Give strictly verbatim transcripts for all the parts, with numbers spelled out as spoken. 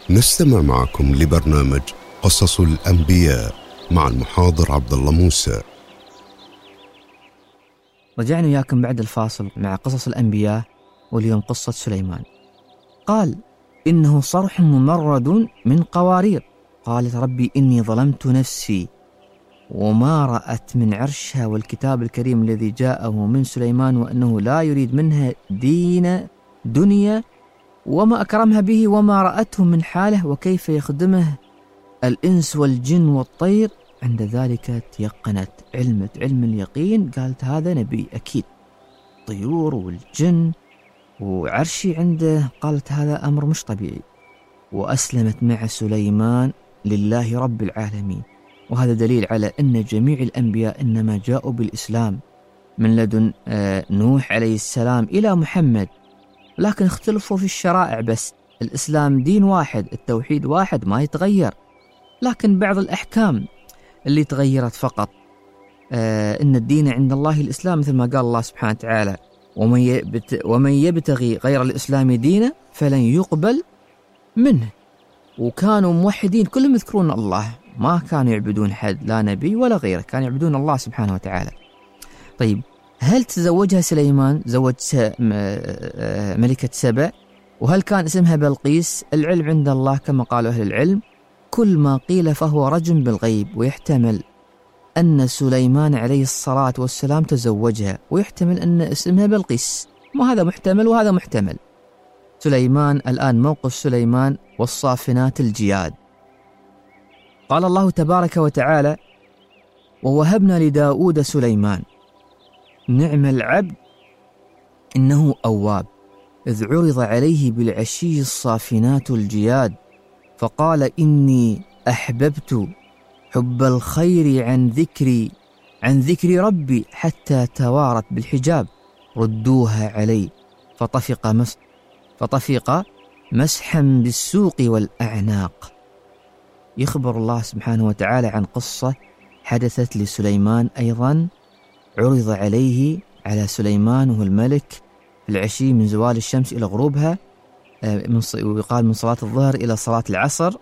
نستمع معكم لبرنامج قصص الأنبياء مع المحاضر عبد الله موسى. رجعنا وياكم بعد الفاصل مع قصص الأنبياء، واليوم قصة سليمان. قال: إنه صرح ممرد من قوارير. قالت: ربي إني ظلمت نفسي وما رأت من عرشها والكتاب الكريم الذي جاءه من سليمان وأنه لا يريد منها دين دنيا وما أكرمها به وما رأته من حاله وكيف يخدمه الإنس والجن والطير. عند ذلك تيقنت، علمت علم اليقين، قالت هذا نبي أكيد، طيور والجن وعرشي عنده. قالت هذا أمر مش طبيعي، وأسلمت مع سليمان لله رب العالمين. وهذا دليل على أن جميع الأنبياء إنما جاءوا بالإسلام من لدن نوح عليه السلام إلى محمد، لكن اختلفوا في الشرائع بس. الإسلام دين واحد، التوحيد واحد ما يتغير، لكن بعض الأحكام اللي تغيرت فقط. آه إن الدين عند الله الإسلام، مثل ما قال الله سبحانه وتعالى: ومن, يبت ومن يبتغي غير الإسلام دينا فلن يقبل منه. وكانوا موحدين كلهم يذكرون الله، ما كانوا يعبدون حد، لا نبي ولا غيره، كانوا يعبدون الله سبحانه وتعالى. طيب، هل تزوجها سليمان؟ زوج ملكة سبأ، وهل كان اسمها بلقيس؟ العلم عند الله كما قالوا أهل العلم: كل ما قيل فهو رجم بالغيب، ويحتمل أن سليمان عليه الصلاة والسلام تزوجها، ويحتمل أن اسمها بلقيس، وهذا محتمل وهذا محتمل. سليمان الآن موقف سليمان والصافنات الجياد. قال الله تبارك وتعالى: ووهبنا لداود سليمان نعم العبد إنه أواب إذ عرض عليه بالعشي الصافنات الجياد فقال إني أحببت حب الخير عن ذكري عن ذكر ربي حتى توارت بالحجاب ردوها علي فطفق مس فطفق مسحا بالسوق والأعناق. يخبر الله سبحانه وتعالى عن قصة حدثت لسليمان أيضا، عرض عليه على سليمان وهو الملك في العشي من زوال الشمس إلى غروبها، ويقال من صلاة الظهر إلى صلاة العصر.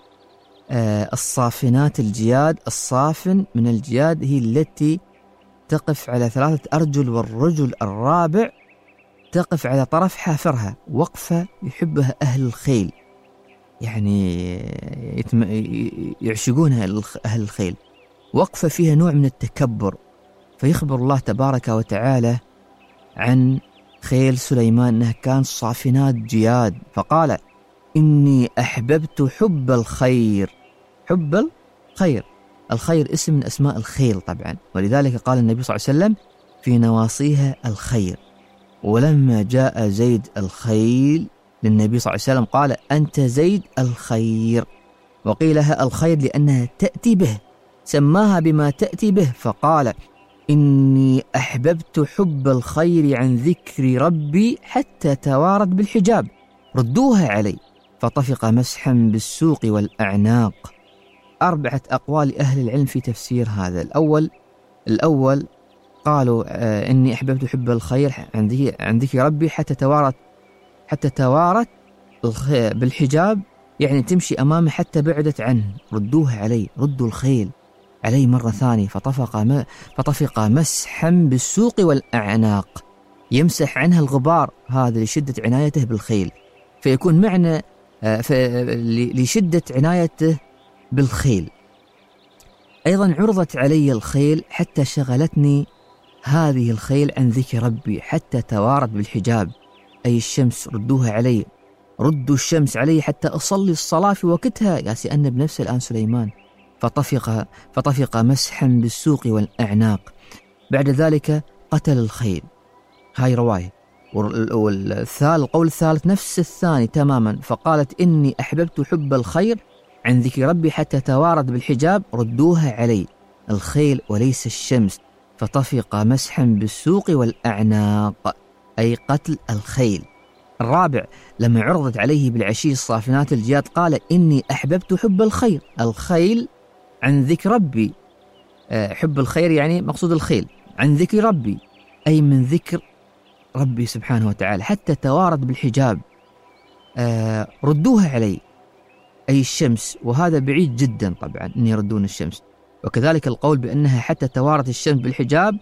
الصافنات الجياد، الصافن من الجياد هي التي تقف على ثلاثة أرجل، والرجل الرابع تقف على طرف حافرها، وقفة يحبها أهل الخيل، يعني يتم... يعشقونها أهل الخيل، وقفة فيها نوع من التكبر. فيخبر الله تبارك وتعالى عن خيل سليمان أنها كان صافنات جياد، فقال: إني أحببت حب الخير. حب الخير، الخير اسم من أسماء الخيل طبعا، ولذلك قال النبي صلى الله عليه وسلم: في نواصيها الخير. ولما جاء زيد الخيل للنبي صلى الله عليه وسلم قال: أنت زيد الخير. وقيلها الخير لأنها تأتي به، سماها بما تأتي به، فقال: إني أحببت حب الخير عن ذكر ربي حتى توارت بالحجاب ردوها علي فطفق مسحا بالسوق والأعناق. أربعة أقوال أهل العلم في تفسير هذا. الأول الأول قالوا آه إني أحببت حب الخير عن ذكر ربي حتى توارت حتى توارت بالحجاب، يعني تمشي أمامه حتى بعدت عنه. ردوها علي، ردوا الخيل علي مرة ثانية. فطفق ما فطفق مسحا بالسوق والأعناق، يمسح عنها الغبار، هذا لشدة عنايته بالخيل، فيكون معنى لشدة عنايته بالخيل. أيضا عرضت علي الخيل حتى شغلتني هذه الخيل عن ذكر ربي حتى توارت بالحجاب، أي الشمس ردوها علي، ردوا الشمس علي حتى أصلي الصلاة في وقتها، يا سأن بنفسه الآن سليمان. فطفق فطفق مسحا بالسوق والأعناق. بعد ذلك قتل الخيل. هاي رواية. والثالث القول الثالث نفس الثاني تماما، فقالت: إني أحببت حب الخير عن ذكر ربي حتى توارد بالحجاب ردوها علي، الخيل وليس الشمس. فطفق مسحا بالسوق والأعناق، أي قتل الخيل. الرابع لما عرضت عليه بالعشي الصافنات الجياد قال: إني أحببت حب الخير، الخيل عن ذكر ربي، حب الخير يعني مقصود الخيل، عن ذكر ربي أي من ذكر ربي سبحانه وتعالى حتى توارد بالحجاب. ردوها علي، أي الشمس، وهذا بعيد جدا طبعا أن يردون الشمس. وكذلك القول بأنها حتى توارت الشمس بالحجاب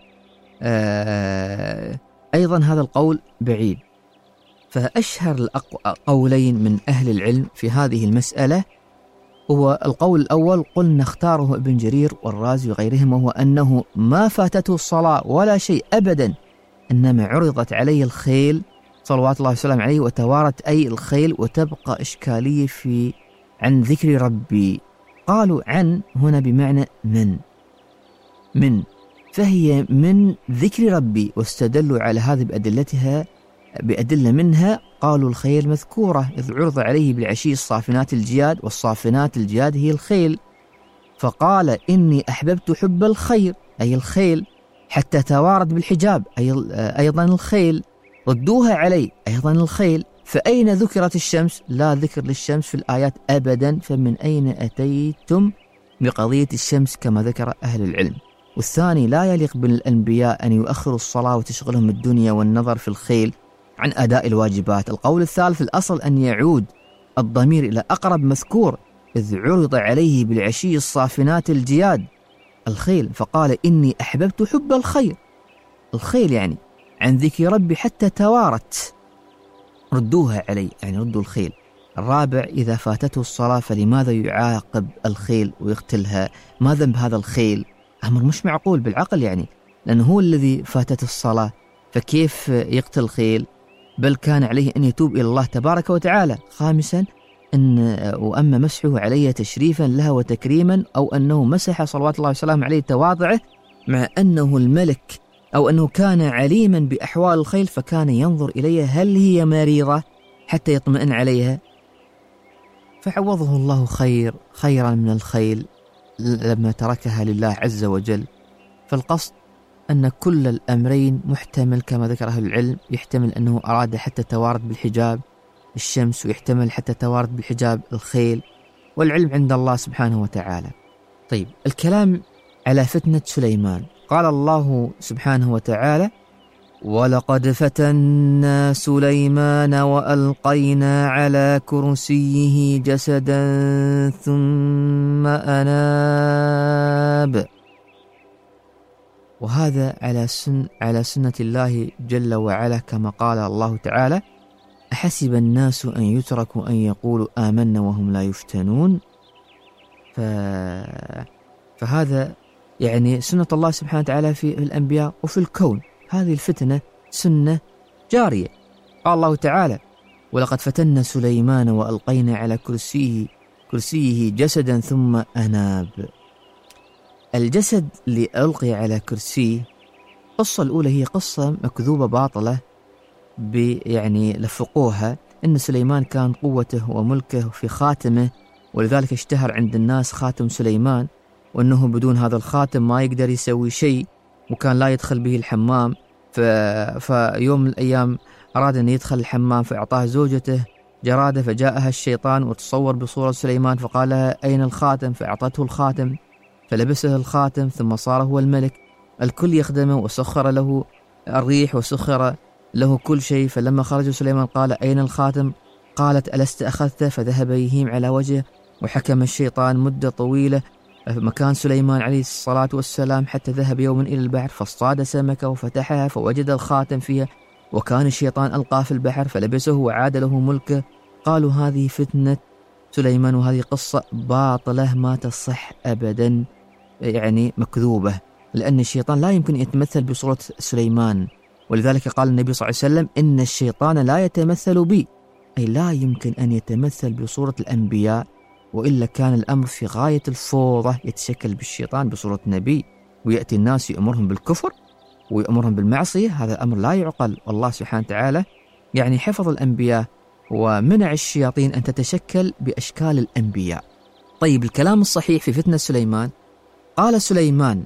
أيضا هذا القول بعيد. فأشهر القولين من أهل العلم في هذه المسألة هو القول الأول قلنا اختاره ابن جرير والرازي وغيرهم، وهو أنه ما فاتته الصلاة ولا شيء أبدا، إنما عرضت عليه الخيل صلوات الله وسلامه عليه وتوارت أي الخيل، وتبقى إشكالية في عن ذكر ربي. قالوا عن هنا بمعنى من من فهي من ذكر ربي، واستدلوا على هذا بأدلتها بأدلة منها قالوا الخيل مذكورة إذ عرض عليه بالعشي الصافنات الجياد، والصافنات الجياد هي الخيل، فقال إني أحببت حب الخير أي الخيل حتى توارد بالحجاب أي أيضا الخيل، ردوها علي أيضا الخيل. فأين ذكرت الشمس؟ لا ذكر للشمس في الآيات أبدا، فمن أين أتيتم بقضية الشمس كما ذكر أهل العلم. والثاني لا يليق بالأنبياء أن يؤخروا الصلاة وتشغلهم الدنيا والنظر في الخيل عن أداء الواجبات. القول الثالث الأصل أن يعود الضمير إلى أقرب مذكور إذ عرض عليه بالعشي الصافنات الجياد الخيل، فقال إني أحببت حب الخير الخيل يعني عن ذكر ربي حتى توارت، ردوها علي يعني ردوا الخيل. الرابع إذا فاتته الصلاة فلماذا يعاقب الخيل ويقتلها؟ ما ذنب هذا الخيل؟ أمر مش معقول بالعقل يعني، لأنه هو الذي فاتت الصلاة فكيف يقتل الخيل؟ بل كان عليه أن يتوب إلى الله تبارك وتعالى. خامسا أن وأما مسحه عليه تشريفا لها وتكريما، أو أنه مسح صلوات الله وسلامه عليه تواضعه مع أنه الملك، أو أنه كان عليما بأحوال الخيل فكان ينظر إليها هل هي مريضة حتى يطمئن عليها، فعوضه الله خير خيرا من الخيل لما تركها لله عز وجل. فالقصد أن كل الأمرين محتمل كما ذكر أهل العلم، يحتمل أنه أراد حتى توارد بالحجاب الشمس، ويحتمل حتى توارد بالحجاب الخيل، والعلم عند الله سبحانه وتعالى. طيب الكلام على فتنة سليمان. قال الله سبحانه وتعالى ولقد فتنا سليمان وألقينا على كرسيه جسدا ثم أناب. وهذا على سن على سنة الله جل وعلا كما قال الله تعالى أحسب الناس أن يتركوا أن يقولوا آمنا وهم لا يفتنون. ف... فهذا يعني سنة الله سبحانه وتعالى في الأنبياء وفي الكون، هذه الفتنة سنة جارية. قال الله تعالى ولقد فتنا سليمان وألقينا على كرسيه كرسيه جسدا ثم أناب. الجسد اللي ألقي على كرسيه، القصة الأولى هي قصة مكذوبة باطلة يعني لفقوها، إن سليمان كان قوته وملكه في خاتمه، ولذلك اشتهر عند الناس خاتم سليمان، وأنه بدون هذا الخاتم ما يقدر يسوي شيء، وكان لا يدخل به الحمام. ف... فيوم من الأيام أراد أن يدخل الحمام فأعطاه زوجته جرادة، فجاءها الشيطان وتصور بصورة سليمان فقال لها أين الخاتم؟ فأعطته الخاتم فلبسه الخاتم، ثم صار هو الملك، الكل يخدمه وسخر له الريح وسخر له كل شيء. فلما خرج سليمان قال أين الخاتم؟ قالت ألست أخذته؟ فذهب يهيم على وجهه، وحكم الشيطان مدة طويلة مكان سليمان عليه الصلاة والسلام، حتى ذهب يوما إلى البحر فاصطاد سمكة وفتحها فوجد الخاتم فيها، وكان الشيطان ألقاه في البحر فلبسه وعاد له ملكه. قالوا هذه فتنة سليمان، وهذه قصة باطلة ما تصح أبدا، يعني مكذوبة، لأن الشيطان لا يمكن يتمثل بصورة سليمان، ولذلك قال النبي صلى الله عليه وسلم إن الشيطان لا يتمثل بي، أي لا يمكن أن يتمثل بصورة الأنبياء، وإلا كان الأمر في غاية الفوضى، يتشكل بالشيطان بصورة نبي ويأتي الناس يأمرهم بالكفر ويأمرهم بالمعصية، هذا أمر لا يعقل. والله سبحانه وتعالى يعني حفظ الأنبياء ومنع الشياطين أن تتشكل بأشكال الأنبياء. طيب الكلام الصحيح في فتنة سليمان، قال سليمان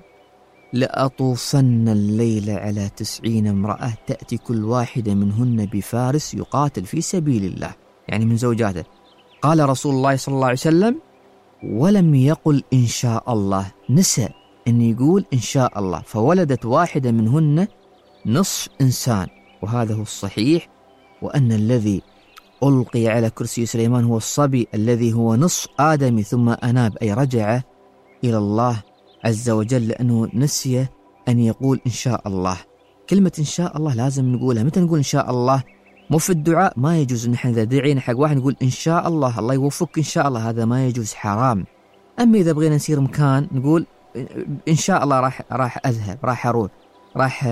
لأطوفن الليل على تسعين امرأة تأتي كل واحدة منهن بفارس يقاتل في سبيل الله، يعني من زوجاته. قال رسول الله صلى الله عليه وسلم ولم يقل إن شاء الله، نسى أن يقول إن شاء الله، فولدت واحدة منهن نصف إنسان، وهذا هو الصحيح، وأن الذي ألقي على كرسي سليمان هو الصبي الذي هو نصف آدمي ثم أناب، أي رجع إلى الله عز وجل لأنه نسي أن يقول إن شاء الله. كلمة إن شاء الله لازم نقولها. متى نقول إن شاء الله؟ مو في الدعاء، ما يجوز نحن إذا دعينا حق واحد نقول إن شاء الله الله يوفقك إن شاء الله، هذا ما يجوز، حرام. أما إذا بغينا نسير مكان نقول إن شاء الله راح راح أذهب، راح أروح، راح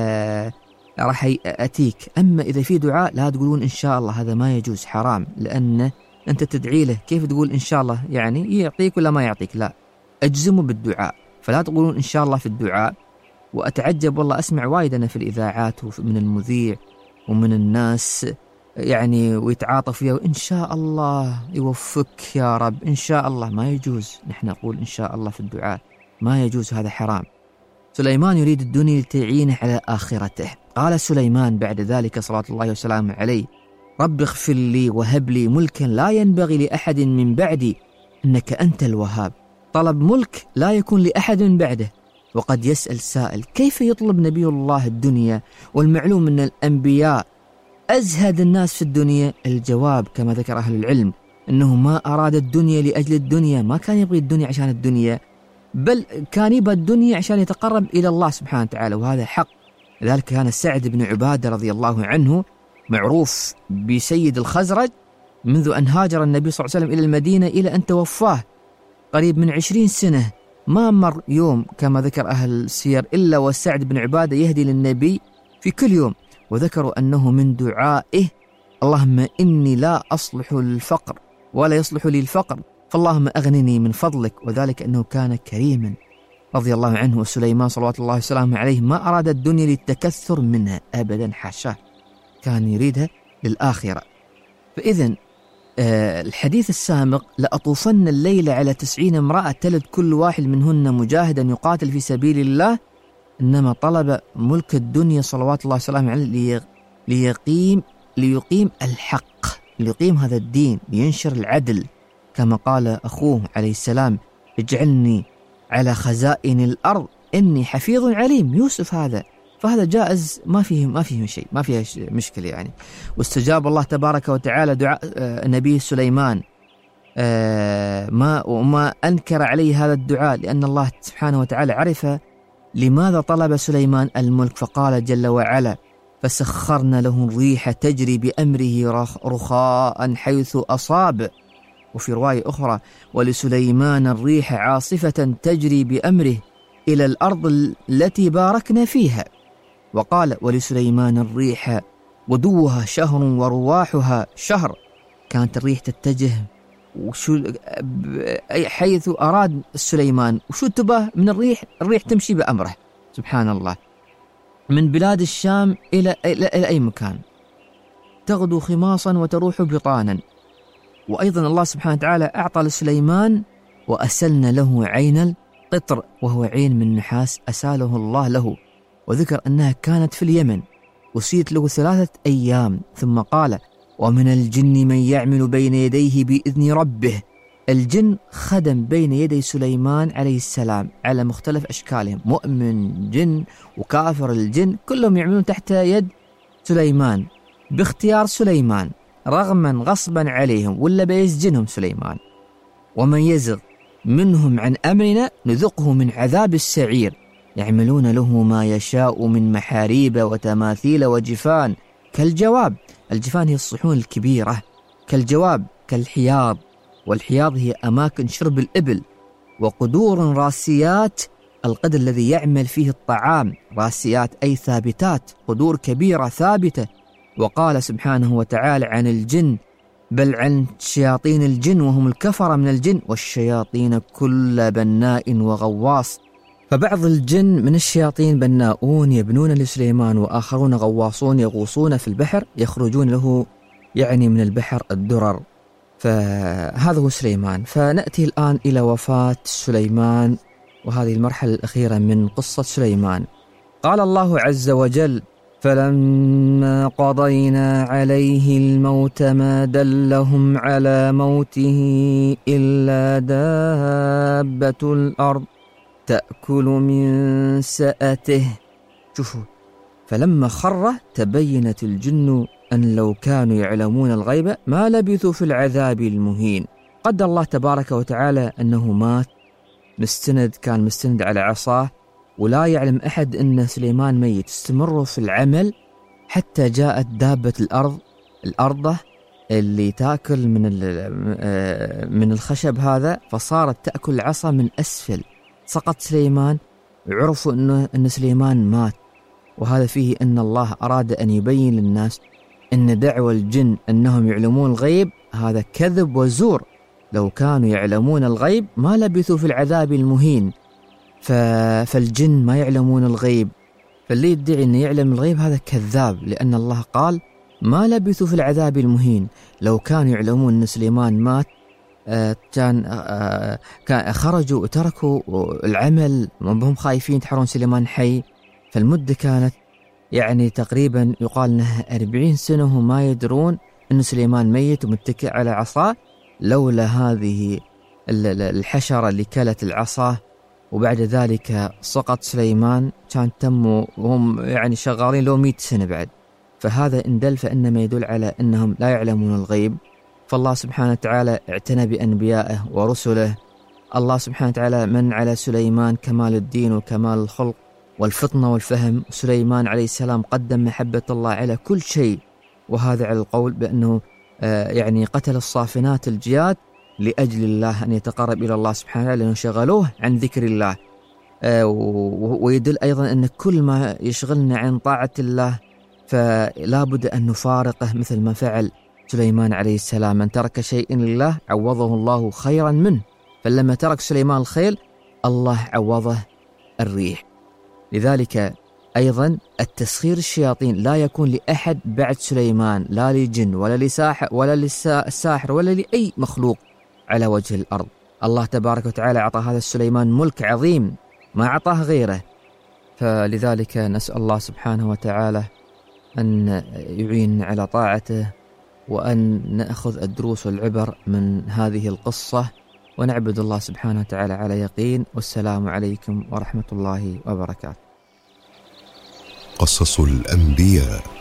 راح أتيك. أما إذا في دعاء لا تقولون إن شاء الله، هذا ما يجوز، حرام، لأن أنت تدعي له. كيف تقول إن شاء الله؟ يعني يعطيك ولا ما يعطيك؟ لا، أجزموا بالدعاء، فلا تقولون إن شاء الله في الدعاء. وأتعجب والله، أسمع وايد أنا في الإذاعات ومن المذيع ومن الناس يعني ويتعاطف فيها إن شاء الله يوفقك يا رب، إن شاء الله. ما يجوز نحن نقول إن شاء الله في الدعاء، ما يجوز، هذا حرام. سليمان يريد الدنيا لتعينه على آخرته. قال سليمان بعد ذلك صلوات الله وسلامه عليه: رب اغفر لي وهب لي ملكا لا ينبغي لأحد من بعدي إنك أنت الوهاب. طلب ملك لا يكون لأحد من بعده. وقد يسأل سائل: كيف يطلب نبي الله الدنيا والمعلوم أن الأنبياء أزهد الناس في الدنيا؟ الجواب كما ذكر أهل العلم أنه ما أراد الدنيا لأجل الدنيا، ما كان يبغي الدنيا عشان الدنيا، بل كان يبغى الدنيا عشان يتقرب إلى الله سبحانه وتعالى، وهذا حق. لذلك كان سعد بن عبادة رضي الله عنه معروف بسيد الخزرج منذ أن هاجر النبي صلى الله عليه وسلم إلى المدينة إلى أن توفاه قريب من عشرين سنة. ما مر يوم كما ذكر أهل السير إلا وسعد بن عبادة يهدي للنبي في كل يوم. وذكروا أنه من دعائه: اللهم إني لا أصلح للفقر ولا يصلح لي الفقر، فاللهم أغنني من فضلك. وذلك أنه كان كريما رضي الله عنه. وسليمان صلوات الله وسلامه عليه ما أراد الدنيا للتكثر منها أبدا، حاشاه، كان يريدها للآخرة. فإذن آه الحديث السابق: لأطوفن الليل على تسعين امرأة تلد كل واحد منهن مجاهدا يقاتل في سبيل الله، إنما طلب ملك الدنيا صلوات الله وسلامه عليه ليقيم ليقيم الحق، ليقيم هذا الدين، لينشر العدل، كما قال أخوه عليه السلام: اجعلني على خزائن الأرض إني حفيظ عليم. يوسف هذا، فهذا جائز، ما فيه ما فيه شيء، ما فيه مشكلة يعني. واستجاب الله تبارك وتعالى دعاء نبي سليمان، ما وما أنكر عليه هذا الدعاء، لأن الله سبحانه وتعالى عرف لماذا طلب سليمان الملك، فقال جل وعلا: فسخرنا له الريح تجري بأمره رخاء حيث أصاب. وفي رواية أخرى: ولسليمان الريح عاصفة تجري بأمره إلى الأرض التي باركنا فيها. وقال: ولسليمان الريح غدوها شهر ورواحها شهر. كانت الريح تتجه وشو حيث أراد سليمان، وشو تبه من الريح؟ الريح تمشي بأمره سبحان الله، من بلاد الشام إلى, إلى, إلى أي مكان، تغدو خماصا وتروح بطانا. وأيضا الله سبحانه وتعالى أعطى لسليمان: وأسلنا له عين القطر، وهو عين من نحاس أساله الله له. وذكر أنها كانت في اليمن، وسيت له ثلاثة أيام، ثم قال: ومن الجن من يعمل بين يديه بإذن ربه. الجن خدم بين يدي سليمان عليه السلام على مختلف أشكالهم، مؤمن جن وكافر الجن، كلهم يعملون تحت يد سليمان باختيار سليمان، رغما غصبا عليهم ولا بيسجنهم سليمان. ومن يزغ منهم عن أمرنا نذقه من عذاب السعير. يعملون له ما يشاء من محاريب وتماثيل وجفان كالجواب. الجفان هي الصحون الكبيرة، كالجواب كالحياض، والحياض هي أماكن شرب الإبل. وقدور راسيات، القدر الذي يعمل فيه الطعام، راسيات أي ثابتات، قدور كبيرة ثابتة. وقال سبحانه وتعالى عن الجن: بل عن شياطين الجن وهم الكفر من الجن والشياطين كل بناء وغواص. فبعض الجن من الشياطين بناؤون يبنون لسليمان، وآخرون غواصون يغوصون في البحر يخرجون له يعني من البحر الدرر. فهذا هو سليمان. فنأتي الآن إلى وفاة سليمان، وهذه المرحلة الأخيرة من قصة سليمان. قال الله عز وجل: فلما قضينا عليه الموت ما دلهم على موته إلا دابة الأرض تأكل من سأته. شوفوا، فلما خر تبينت الجن أن لو كانوا يعلمون الغيب ما لبثوا في العذاب المهين. قدر الله تبارك وتعالى أنه مات مستند، كان مستند على عصاه، ولا يعلم أحد أن سليمان ميت. استمروا في العمل حتى جاءت دابة الأرض الأرضة اللي تأكل من من الخشب هذا، فصارت تأكل العصا من أسفل. سقط سليمان، عرفوا أنه أن سليمان مات. وهذا فيه أن الله أراد أن يبين للناس أن دعوى الجن أنهم يعلمون الغيب هذا كذب وزور. لو كانوا يعلمون الغيب ما لبثوا في العذاب المهين. فالجن ما يعلمون الغيب، فاللي يدعي أن يعلم الغيب هذا كذاب، لأن الله قال ما لبثوا في العذاب المهين. لو كانوا يعلمون أن سليمان مات كان كان خرجوا وتركوا العمل، وهم خايفين تحرون سليمان حي. فالمدة كانت يعني تقريبا يقال أنها أربعين سنة وهم ما يدرون أن سليمان ميت ومتكئ على عصاه، لولا هذه الحشرة اللي كلت العصا. وبعد ذلك سقط سليمان، كان تموا وهم يعني شغالين له مئة سنة بعد. فهذا إن دل فإنما يدل على أنهم لا يعلمون الغيب. فالله سبحانه وتعالى اعتنى بأنبيائه ورسله. الله سبحانه وتعالى من على سليمان كمال الدين وكمال الخلق والفطنة والفهم. سليمان عليه السلام قدم محبة الله على كل شيء، وهذا على القول بأنه يعني قتل الصافنات الجياد لأجل الله، أن يتقرب إلى الله سبحانه وتعالى، لأنه شغلوه عن ذكر الله. ويدل أيضا أن كل ما يشغلنا عن طاعة الله فلا بد أن نفارقه، مثل ما فعل سليمان عليه السلام. من ترك شيء لله عوضه الله خيرا منه. فلما ترك سليمان الخيل الله عوضه الريح. لذلك أيضا التسخير الشياطين لا يكون لأحد بعد سليمان، لا لجن ولا لساحر ولا للساحر ولا لأي مخلوق على وجه الأرض. الله تبارك وتعالى أعطى هذا سليمان ملك عظيم ما أعطاه غيره. فلذلك نسأل الله سبحانه وتعالى أن يعين على طاعته، وأن نأخذ الدروس والعبر من هذه القصة، ونعبد الله سبحانه وتعالى على يقين. والسلام عليكم ورحمة الله وبركاته. قصص الأنبياء.